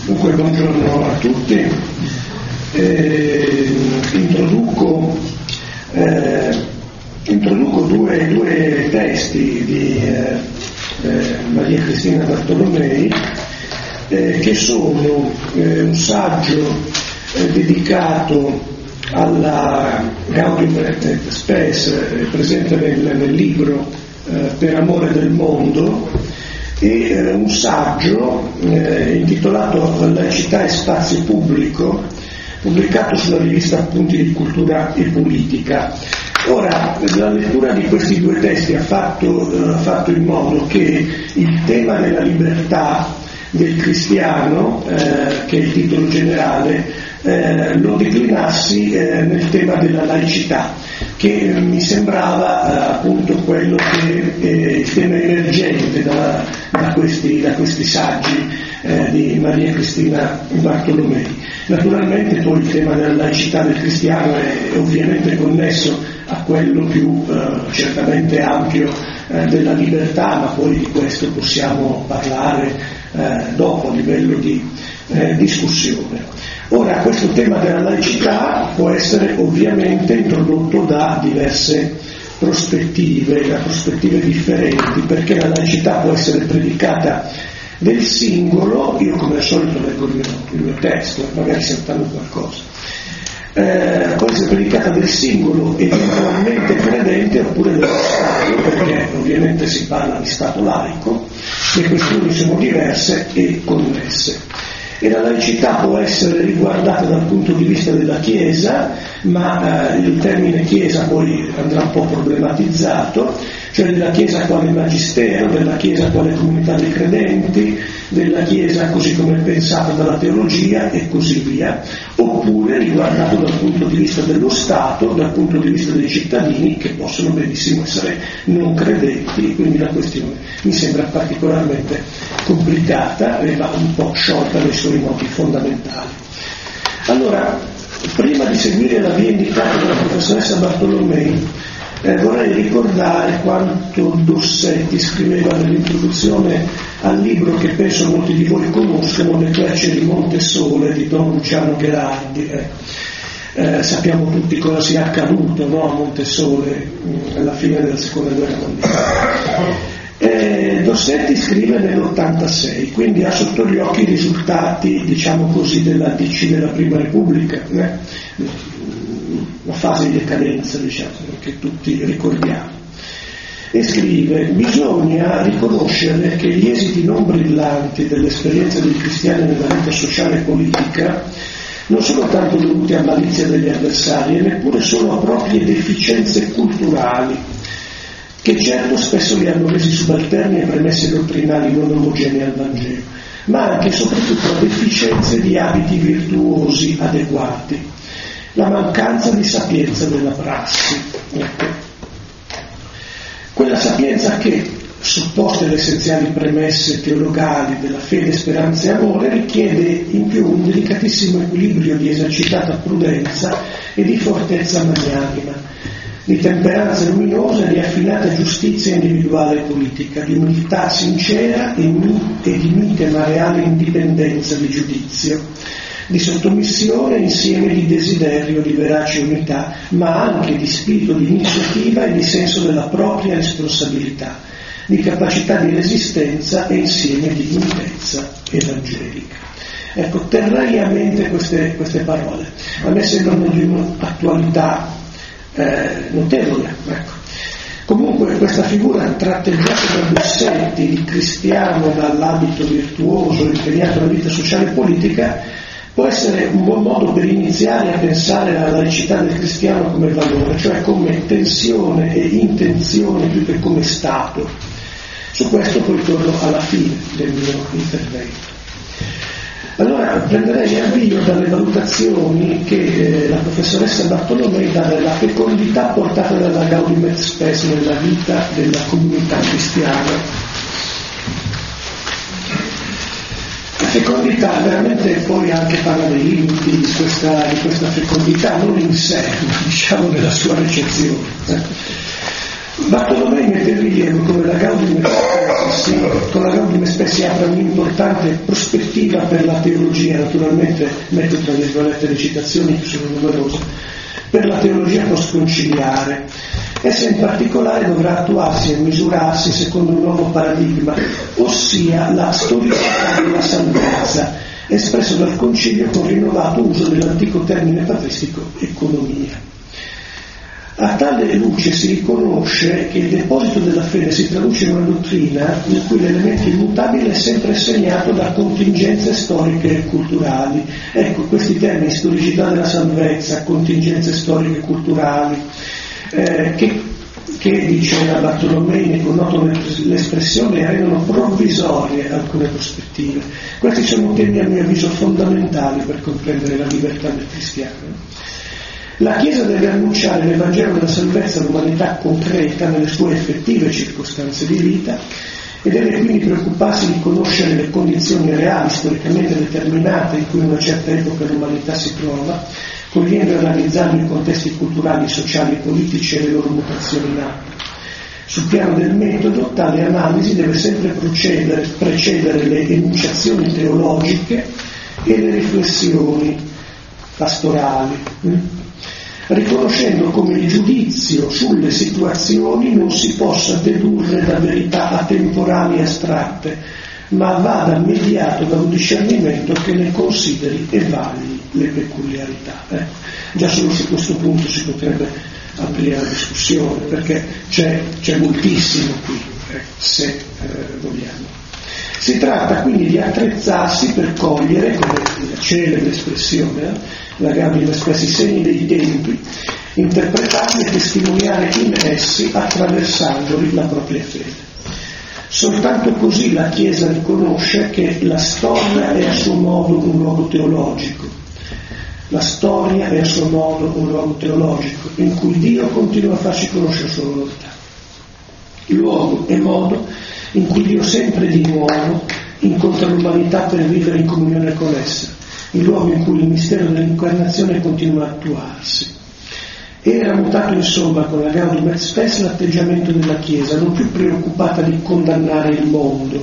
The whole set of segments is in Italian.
Dunque, buongiorno a tutti. Introduco due testi di Maria Cristina Bartolomei, che sono un saggio dedicato alla Gaudium et Spes, presente nel libro Per amore del mondo, e un saggio intitolato Laicità e spazio pubblico, pubblicato sulla rivista Appunti di Cultura e Politica. Ora, la lettura di questi due testi ha fatto in modo che il tema della libertà del cristiano, che è il titolo generale, lo declinassi nel tema della laicità, che mi sembrava appunto quello che è il tema emergente da questi saggi di Maria Cristina Bartolomei. Naturalmente poi il tema della laicità del cristiano è ovviamente connesso a quello più certamente ampio della libertà, ma poi di questo possiamo parlare dopo a livello di discussione. Ora, questo tema della laicità può essere ovviamente introdotto da diverse prospettive differenti, perché la laicità può essere predicata del singolo. Io come al solito leggo il mio testo, magari saltando qualcosa. Può essere predicata del singolo eventualmente credente oppure dello Stato, perché ovviamente si parla di Stato laico, le questioni sono diverse e connesse. E la laicità può essere riguardata dal punto di vista della Chiesa, ma il termine Chiesa poi andrà un po' problematizzato, cioè della Chiesa quale magistero, della Chiesa quale comunità dei credenti, della Chiesa così come è pensata dalla teologia e così via, oppure riguardato dal punto di vista dello Stato, dal punto di vista dei cittadini, che possono benissimo essere non credenti. Quindi la questione mi sembra particolarmente complicata e va un po' sciolta nei suoi nodi fondamentali. Allora, prima di seguire la via indicata dalla professoressa Bartolomei, vorrei ricordare quanto Dossetti scriveva nell'introduzione al libro che penso molti di voi conoscono, Le Querce di Montesole di Don Luciano Gherardi. Sappiamo tutti cosa sia accaduto, no, a Montesole alla fine della seconda guerra mondiale. Dossetti scrive nell'86, quindi ha sotto gli occhi i risultati, diciamo così, della DC della Prima Repubblica, la fase di decadenza, diciamo, che tutti ricordiamo. E scrive: bisogna riconoscere che gli esiti non brillanti dell'esperienza dei cristiani nella vita sociale e politica non sono tanto dovuti a malizia degli avversari e neppure solo a proprie deficienze culturali, che certo spesso li hanno resi subalterni a premesse dottrinali non omogenee al Vangelo, ma anche e soprattutto a deficienze di abiti virtuosi adeguati, la mancanza di sapienza della prassi. Ecco. Quella sapienza che, supposte le essenziali premesse teologali della fede, speranza e amore, richiede in più un delicatissimo equilibrio di esercitata prudenza e di fortezza magnanima, di temperanza luminosa e di affinata giustizia individuale e politica, di umiltà sincera e di mite ma reale indipendenza di giudizio, di sottomissione insieme di desiderio di verace unità, ma anche di spirito di iniziativa e di senso della propria responsabilità, di capacità di resistenza e insieme di limpidezza evangelica. Ecco, terrei a mente queste parole. A me sembrano di un'attualità notevole. Ecco. Comunque questa figura tratteggiata da Dossetti di cristiano dall'abito virtuoso impegnato nella vita sociale e politica può essere un buon modo per iniziare a pensare alla laicità del cristiano come valore, cioè come tensione e intenzione più che come stato. Su questo poi torno alla fine del mio intervento. Allora prenderei avvio dalle valutazioni che la professoressa Bartolomei dà della fecondità portata dalla Gaudium et Spes nella vita della comunità cristiana. La fecondità veramente poi anche parla dei limiti di questa fecondità, non in sé, ma diciamo nella sua ricezione. Bartolomei mette in rilievo come la Gaudium et Spes si apra un'importante prospettiva per la teologia, naturalmente metto tra virgolette le citazioni che sono numerose, per la teologia postconciliare. Essa in particolare dovrà attuarsi e misurarsi secondo un nuovo paradigma, ossia la storicità della salvezza, espresso dal Concilio con rinnovato uso dell'antico termine patristico economia. A tale luce si riconosce che il deposito della fede si traduce in una dottrina in cui l'elemento immutabile è sempre segnato da contingenze storiche e culturali. Ecco, questi termini, storicità della salvezza, contingenze storiche e culturali, che diceva Bartolomei, connoto l'espressione, rendono provvisorie alcune prospettive. Questi sono temi a mio avviso fondamentali per comprendere la libertà del cristiano. La Chiesa deve annunciare nel Vangelo della salvezza l'umanità concreta nelle sue effettive circostanze di vita e deve quindi preoccuparsi di conoscere le condizioni reali, storicamente determinate, in cui in una certa epoca l'umanità si trova, cogliendo e analizzando i contesti culturali, sociali e politici e le loro mutazioni in atto. Sul piano del metodo, tale analisi deve sempre precedere le enunciazioni teologiche e le riflessioni pastorali, riconoscendo come il giudizio sulle situazioni non si possa dedurre da verità atemporali e astratte, ma vada mediato da un discernimento che ne consideri e vali le peculiarità. Già solo su questo punto si potrebbe aprire la discussione, perché c'è moltissimo qui, se vogliamo. Si tratta quindi di attrezzarsi per cogliere, come la celebre espressione, la Gaudium et Spes, i segni dei tempi, interpretarli e testimoniare in essi attraversandoli la propria fede. Soltanto così la Chiesa riconosce che la storia è a suo modo un luogo teologico. La storia è a suo modo un luogo teologico in cui Dio continua a farci conoscere la sua volontà. Luogo e modo in cui Dio sempre di nuovo incontra l'umanità per vivere in comunione con essa, il luogo in cui il mistero dell'incarnazione continua a attuarsi. Era mutato insomma con la Gaudium et Spes l'atteggiamento della Chiesa, non più preoccupata di condannare il mondo,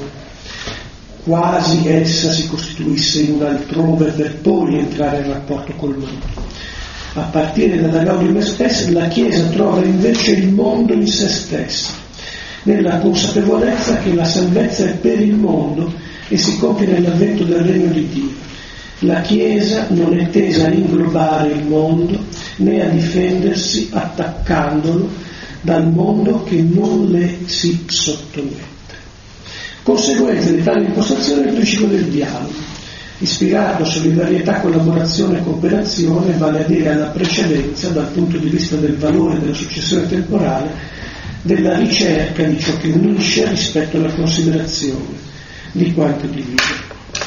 quasi essa si costituisse in un altrove per poi entrare in rapporto col mondo. A partire dalla Gaudium et Spes la Chiesa trova invece il mondo in se stessa, nella consapevolezza che la salvezza è per il mondo e si compie nell'avvento del regno di Dio. La Chiesa non è tesa a inglobare il mondo né a difendersi attaccandolo dal mondo che non le si sottomette. Conseguenza di tale impostazione è il principio del dialogo, ispirato a solidarietà, collaborazione e cooperazione, vale a dire alla precedenza dal punto di vista del valore della successione temporale, della ricerca di ciò che unisce rispetto alla considerazione di quanto divide.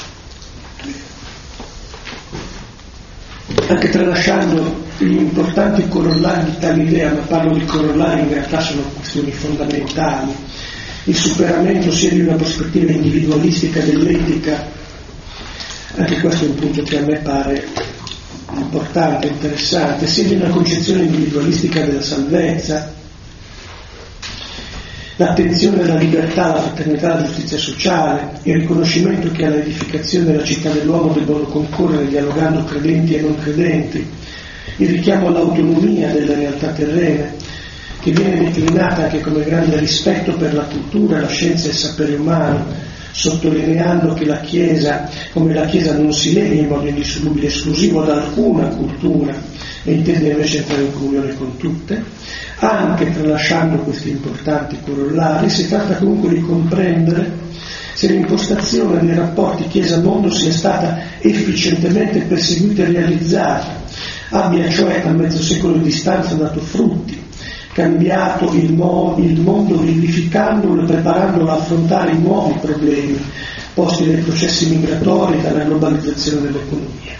Anche tralasciando gli importanti corollari di tale idea, ma parlo di corollari, in realtà sono questioni fondamentali, il superamento sia di una prospettiva individualistica dell'etica, anche questo è un punto che a me pare importante, interessante, sia di una concezione individualistica della salvezza, l'attenzione alla libertà, alla fraternità, alla giustizia sociale, il riconoscimento che alla edificazione della città dell'uomo debbono concorrere dialogando credenti e non credenti, il richiamo all'autonomia delle realtà terrene, che viene declinata anche come grande rispetto per la cultura, la scienza e il sapere umano, sottolineando che la Chiesa, come la Chiesa non si lega in modo indissolubile esclusivo ad alcuna cultura e intende invece entrare in comunione con tutte. Anche tralasciando questi importanti corollari, si tratta comunque di comprendere se l'impostazione dei rapporti Chiesa-mondo sia stata efficientemente perseguita e realizzata, abbia cioè a mezzo secolo di distanza dato frutti, cambiato il mondo vivificandolo e preparandolo a affrontare i nuovi problemi posti dai processi migratori e dalla globalizzazione dell'economia.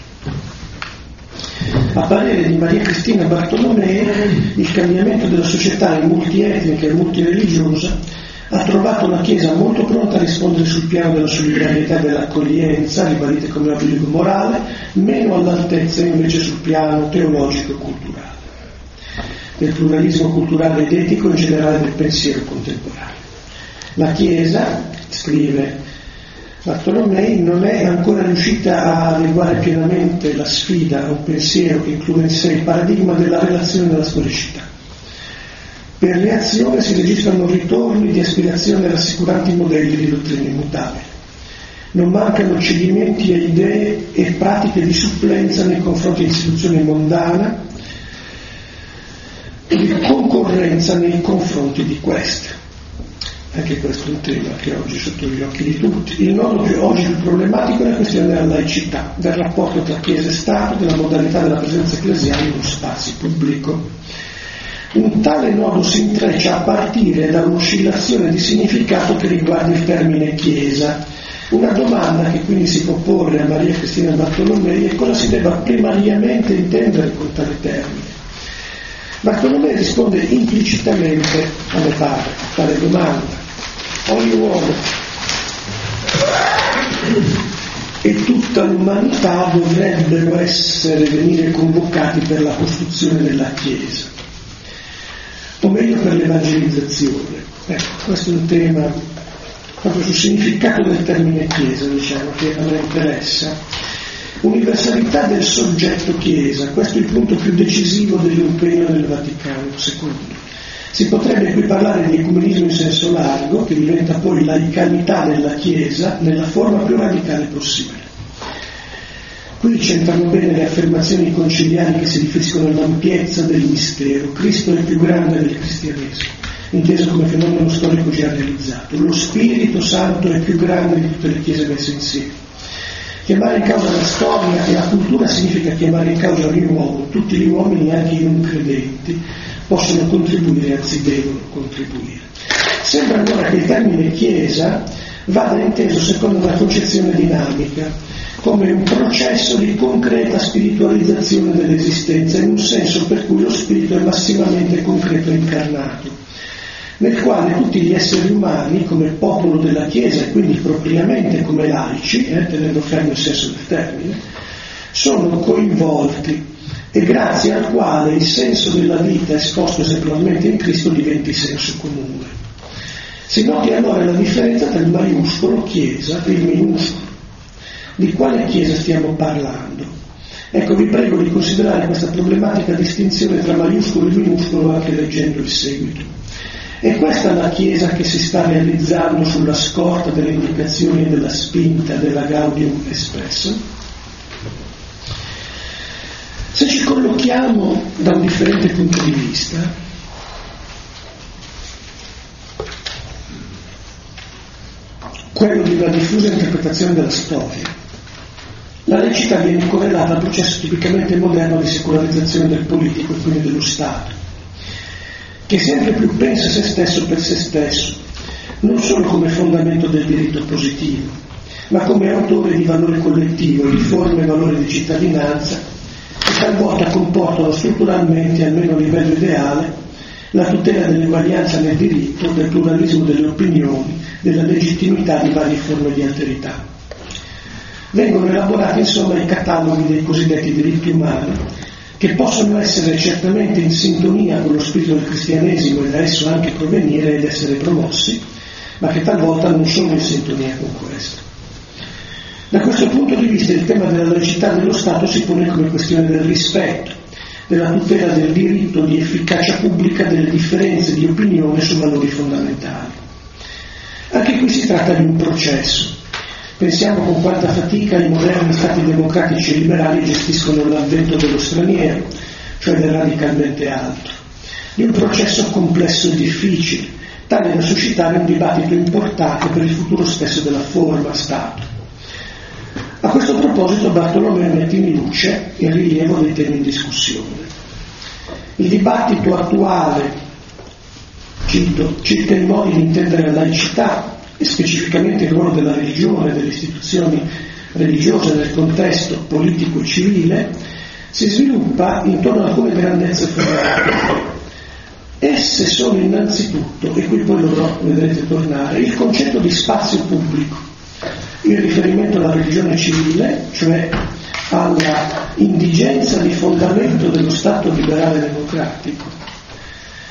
A parere di Maria Cristina Bartolomei, il cambiamento della società multietnica e multireligiosa ha trovato la Chiesa molto pronta a rispondere sul piano della solidarietà e dell'accoglienza, ribadite come obbligo morale, meno all'altezza invece sul piano teologico e culturale. del pluralismo culturale ed etico in generale del pensiero contemporaneo. La Chiesa, scrive Bartolomei, non è ancora riuscita a adeguare pienamente la sfida a un pensiero che include in sé il paradigma della relazione della storicità. Per reazione si registrano ritorni di aspirazione a rassicuranti modelli di dottrine immutabili. Non mancano cedimenti a idee e pratiche di supplenza nei confronti di istituzioni mondane e di concorrenza nei confronti di queste. Anche questo è un tema che oggi è sotto gli occhi di tutti. Il nodo oggi più problematico è la questione della laicità, del rapporto tra Chiesa e Stato, della modalità della presenza ecclesiale in uno spazio pubblico. Un tale nodo si intreccia a partire da un'oscillazione di significato che riguarda il termine Chiesa. Una domanda che quindi si può porre a Maria Cristina Bartolomei è cosa si debba primariamente intendere con tale termine. Bartolomei risponde implicitamente, a me pare, a tale domanda. Ogni uomo e tutta l'umanità dovrebbero venire convocati per la costruzione della Chiesa, o meglio per l'evangelizzazione. Ecco, questo è un tema proprio sul significato del termine Chiesa, diciamo, che a me interessa. Universalità del soggetto Chiesa, questo è il punto più decisivo dell'impegno del Vaticano II. Si potrebbe qui parlare di ecumenismo in senso largo, che diventa poi laicalità della Chiesa nella forma più radicale possibile. Qui c'entrano bene le affermazioni conciliari che si riferiscono all'ampiezza del mistero. Cristo è il più grande del cristianesimo, inteso come fenomeno storico già realizzato. Lo Spirito Santo è più grande di tutte le chiese messe insieme. Chiamare in causa la storia e la cultura significa chiamare in causa ogni uomo. Tutti gli uomini, anche i non credenti, possono contribuire, anzi devono contribuire. Sembra allora che il termine Chiesa vada inteso secondo una concezione dinamica, come un processo di concreta spiritualizzazione dell'esistenza, in un senso per cui lo spirito è massimamente concreto e incarnato, nel quale tutti gli esseri umani, come popolo della Chiesa e quindi propriamente come laici, tenendo fermo il senso del termine, sono coinvolti e grazie al quale il senso della vita esposto esemplarmente in Cristo diventi senso comune. Si noti allora la differenza tra il maiuscolo Chiesa e il minuscolo. Di quale Chiesa stiamo parlando? Ecco, vi prego di considerare questa problematica distinzione tra maiuscolo e minuscolo anche leggendo il seguito. È questa la Chiesa che si sta realizzando sulla scorta delle indicazioni e della spinta della Gaudium espressa? Se ci collochiamo da un differente punto di vista, quello di una diffusa interpretazione della storia, la laicità viene correlata al processo tipicamente moderno di secolarizzazione del politico e quindi dello Stato, che sempre più pensa se stesso per se stesso, non solo come fondamento del diritto positivo, ma come autore di valore collettivo, di forme e valori di cittadinanza, che talvolta comportano strutturalmente, almeno a livello ideale, la tutela dell'eguaglianza nel diritto, del pluralismo delle opinioni, della legittimità di varie forme di alterità. Vengono elaborati insomma i cataloghi dei cosiddetti diritti umani, che possono essere certamente in sintonia con lo spirito del cristianesimo e da esso anche provenire ed essere promossi, ma che talvolta non sono in sintonia con questo. Da questo punto di vista il tema della laicità dello Stato si pone come questione del rispetto, della tutela del diritto di efficacia pubblica delle differenze di opinione su valori fondamentali. Anche qui si tratta di un processo. Pensiamo con quanta fatica i moderni stati democratici e liberali gestiscono l'avvento dello straniero, cioè del radicalmente altro, di un processo complesso e difficile, tale da suscitare un dibattito importante per il futuro stesso della forma Stato. A questo proposito Bartolomeo mette in luce il rilievo dei temi in discussione. Il dibattito attuale, cito, circa i modi di intendere la laicità e specificamente il ruolo della religione e delle istituzioni religiose nel contesto politico e civile, si sviluppa intorno a alcune grandezze fondamentali. Esse sono innanzitutto, e qui poi dovrò, vedrete, tornare, il concetto di spazio pubblico, in riferimento alla religione civile, cioè alla indigenza di fondamento dello Stato liberale democratico,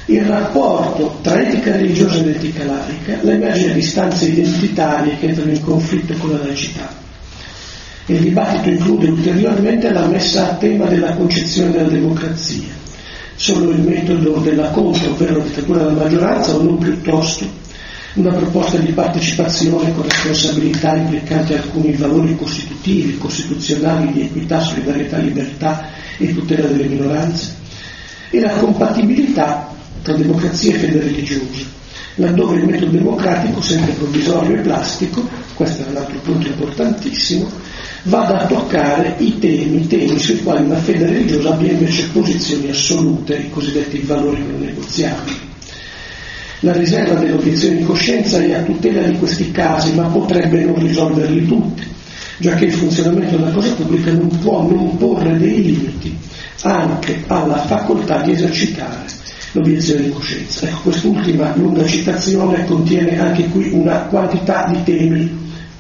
il rapporto tra etica religiosa ed etica laica, l'emergere di istanze identitarie che entrano in conflitto con la laicità. Il dibattito include ulteriormente la messa a tema della concezione della democrazia, solo il metodo della contra, ovvero la dittatura della maggioranza, o non piuttosto una proposta di partecipazione con responsabilità implicante alcuni valori costitutivi, costituzionali di equità, solidarietà, libertà e tutela delle minoranze, e la compatibilità tra democrazia e fede religiosa, laddove il metodo democratico, sempre provvisorio e plastico, questo è un altro punto importantissimo, vada a toccare i temi sui quali una fede religiosa abbia invece posizioni assolute, i cosiddetti valori non negoziabili. La riserva dell'obiezione di coscienza è a tutela di questi casi, ma potrebbe non risolverli tutti, giacché il funzionamento della cosa pubblica non può non porre dei limiti anche alla facoltà di esercitare l'obiezione di coscienza. Ecco, quest'ultima lunga citazione contiene anche qui una quantità di temi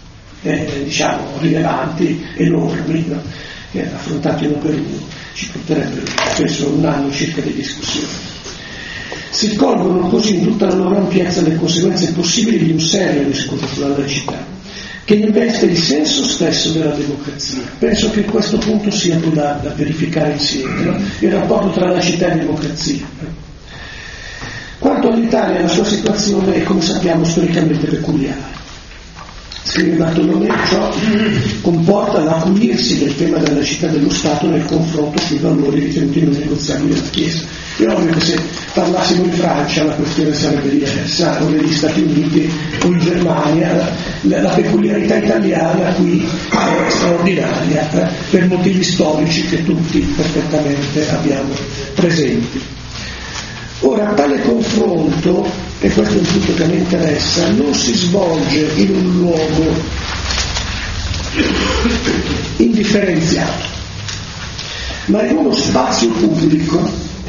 rilevanti, enormi, no? Che affrontati uno per uno ci porterebbero spesso un anno circa di discussione. Si colgono così in tutta la loro ampiezza le conseguenze possibili di un serio discorso sulla laicità, che investe il senso stesso della democrazia. Penso che questo punto sia poi da verificare insieme, no? Il rapporto tra laicità e democrazia. Quanto all'Italia, la sua situazione è, come sappiamo, storicamente peculiare. Scrive Bartolomeo, ciò comporta l'acuirsi del tema della laicità dello Stato nel confronto sui valori ritenuti non negoziabili della Chiesa. È ovvio che se parlassimo in Francia la questione sarebbe diversa, o negli Stati Uniti o in Germania. La peculiarità italiana qui è straordinaria, per motivi storici che tutti perfettamente abbiamo presenti. Ora, tale confronto, e questo è un punto che mi interessa, non si svolge in un luogo indifferenziato, ma in uno spazio pubblico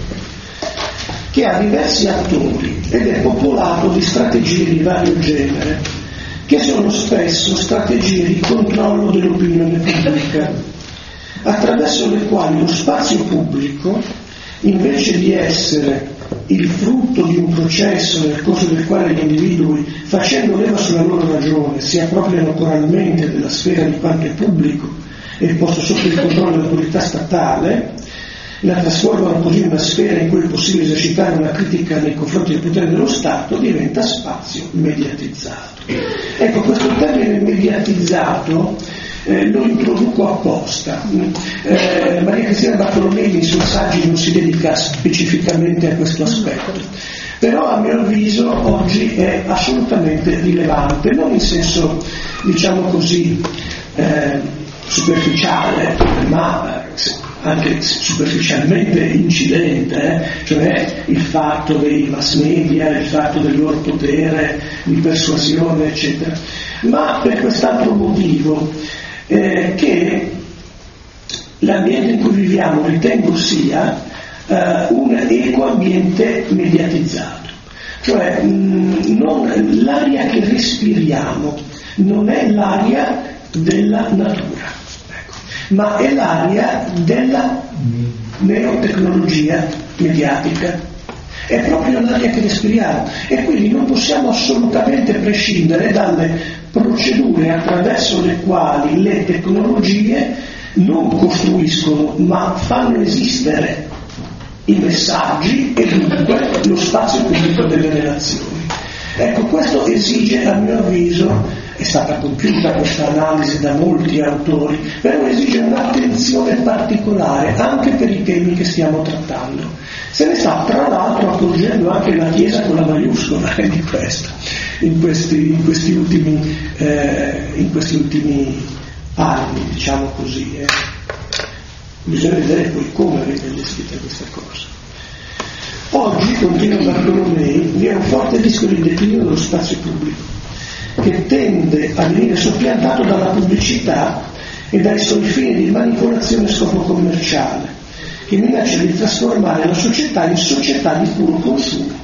che ha diversi attori ed è popolato di strategie di vario genere, che sono spesso strategie di controllo dell'opinione pubblica, attraverso le quali lo spazio pubblico, invece di essere il frutto di un processo nel corso del quale gli individui, facendo leva sulla loro ragione, si appropriano coralmente della sfera di quanto è pubblico e posto sotto il controllo dell'autorità statale, la trasformano così in una sfera in cui è possibile esercitare una critica nei confronti del potere dello Stato, diventa spazio mediatizzato. Ecco, questo termine mediatizzato lo introduco apposta. Maria Cristina Bartolomei nei suoi saggi non si dedica specificamente a questo aspetto, però a mio avviso oggi è assolutamente rilevante, non in senso, diciamo così, superficiale, ma anche superficialmente incidente, cioè il fatto dei mass media, il fatto del loro potere di persuasione, eccetera, ma per quest'altro motivo, che l'ambiente in cui viviamo ritengo sia un equo ambiente mediatizzato, cioè l'aria che respiriamo non è l'aria della natura, ma è l'aria della neotecnologia mediatica, è proprio l'aria che respiriamo, e quindi non possiamo assolutamente prescindere dalle procedure attraverso le quali le tecnologie non costruiscono ma fanno esistere i messaggi e dunque lo spazio pubblico delle relazioni. Ecco, questo esige, a mio avviso, è stata compiuta questa analisi da molti autori, però esige un'attenzione particolare anche per i temi che stiamo trattando. Se ne sta tra l'altro accorgendo anche la Chiesa con la maiuscola di questo, in questi ultimi anni, diciamo così. Bisogna vedere poi come viene gestita questa cosa. Oggi, continua Bartolomei, vi è un forte rischio di declino dello spazio pubblico, che tende a venire soppiantato dalla pubblicità e dai suoi fini di manipolazione a scopo commerciale, che minaccia di trasformare la società in società di puro consumo.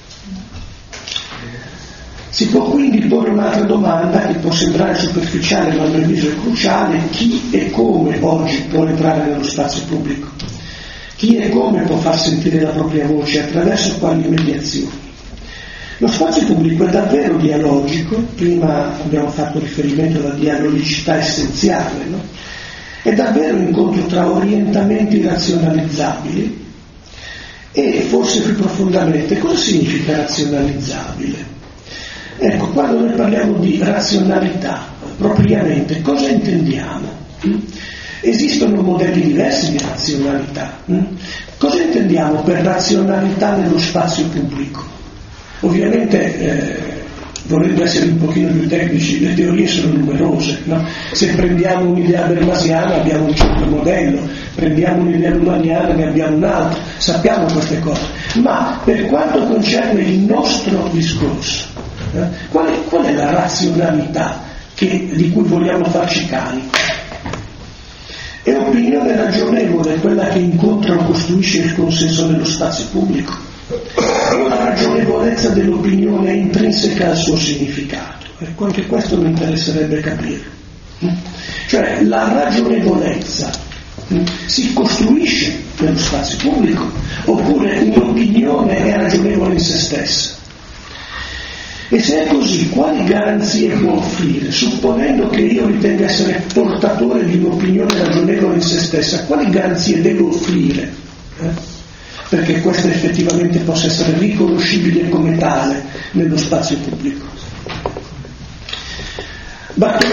Si può quindi porre un'altra domanda che può sembrare superficiale, ma a mio avviso è cruciale: chi e come oggi può entrare nello spazio pubblico? Chi e come può far sentire la propria voce, attraverso quali mediazioni? Lo spazio pubblico è davvero dialogico, prima abbiamo fatto riferimento alla dialogicità essenziale, no? È davvero un incontro tra orientamenti razionalizzabili e forse più profondamente cosa significa razionalizzabile? Ecco, quando noi parliamo di razionalità, propriamente, cosa intendiamo? Esistono modelli diversi di razionalità. Cosa intendiamo per razionalità nello spazio pubblico? Ovviamente, volendo essere un pochino più tecnici, le teorie sono numerose, no? Se prendiamo un'idea bermasiana abbiamo un certo modello, prendiamo un'idea lumaniana ne abbiamo un altro, sappiamo queste cose. Ma per quanto concerne il nostro discorso, qual è la razionalità di cui vogliamo farci carico? È opinione ragionevole quella che incontra o costruisce il consenso nello spazio pubblico? O la ragionevolezza dell'opinione è intrinseca al suo significato? Ecco, anche questo mi interesserebbe capire. Cioè, la ragionevolezza si costruisce nello spazio pubblico oppure un'opinione è ragionevole in se stessa? E se è così, quali garanzie può offrire? Supponendo che io ritenga essere portatore di un'opinione ragionevole in se stessa, quali garanzie devo offrire? Perché questa effettivamente possa essere riconoscibile come tale nello spazio pubblico.